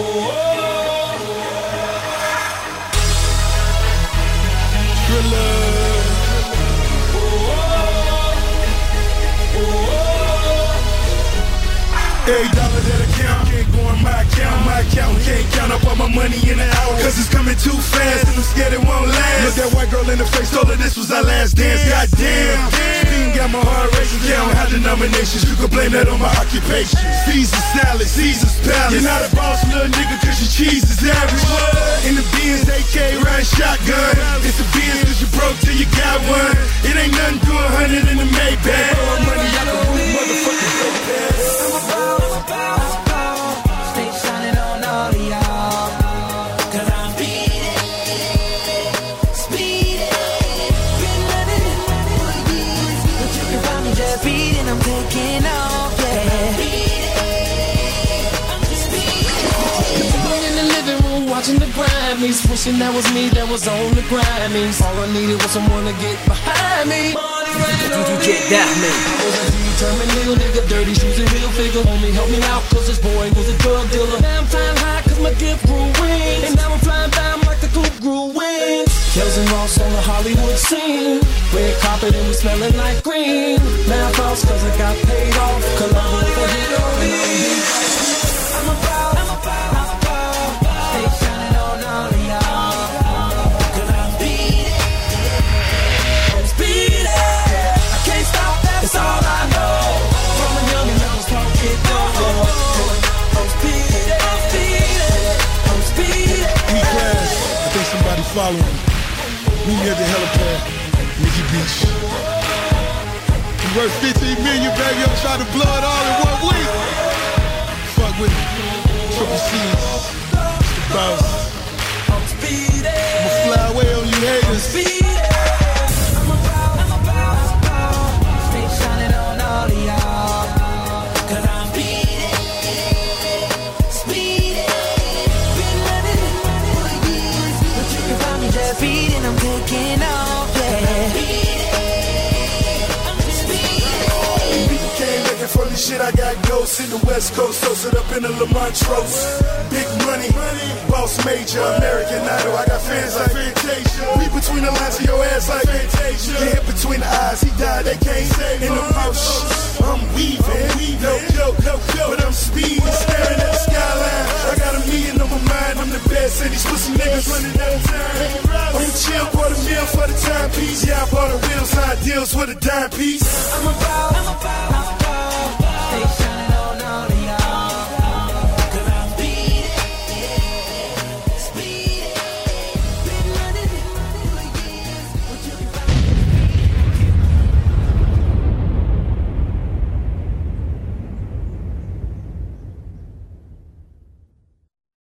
Every dollar that I count can't go in my account. My account can't count up all my money in an hour, cause it's coming too fast and I'm scared it won't last. Look that white girl in the face, told her this was our last dance. Goddamn, speeding got my heart racing. Count how denominations, you can blame that on my occupation. Caesar salad, Caesar's palace. You're not a boss, little nigga, cause your cheese is average. In the Benz, AK riding shotgun. It's a Benz cause you broke till you got one. It ain't nothing to 100 in the Maybach. All money out the roof, motherfucking so fast. Stay shining on all of y'all, cause I'm speeding. Been running for years, but you can find me just speeding. I'm taking off, yeah. I'm just speeding. In the living room watching the Grammys, wishing that was me that was on the Grammys. All I needed was someone to get behind me. Get that man. I was a determined little nigga, dirty shoes and heel figure. Homie, help me out, cause this boy was a drug dealer. Now I'm flying high, cause my gift grew wings. And now I'm flying down like the coupe grew wings. Kells and Ross on the Hollywood scene. Red carpet and we smelling like green. Math house, cause I got paid off. Columbo with a hit on me. I'm about. Stay shining on all of y'all, cause I'm speeding. I'm speeding. I can't stop, that's all I know. From a young and I was talking it down. I'm speeding. E-Class, I think somebody following me. Meet me at the helipad, Nikki Beach. You worth 15 million, baby. I'm trying to blow it all in 1 week. Fuck with me. Triple C's. It's the boss. I'm speeding. I'ma fly away on you haters. I'm about. Stay shining on all of y'all, cause I'm speeding. Been running for years, but you can find me just speeding. I'm taking off, yeah. I'm just speeding. Came looking for this shit, I got ghosts in the West Coast, toasted up in the Lamontrose. Big money, boss major, American Idol. I got fans like Fantasia. We between the lines of your ass like Fantasia. Your head between the eyes, he died, they can't say in the mouth. I'm weaving, no joke, but I'm speeding, staring at the skyline. I got $1 million on my mind, I'm the best, and these pussy niggas running out of time. I'm chill, $250,000 for the timepiece. Yeah, I bought the wheels, high deals with a dime piece. I'm about.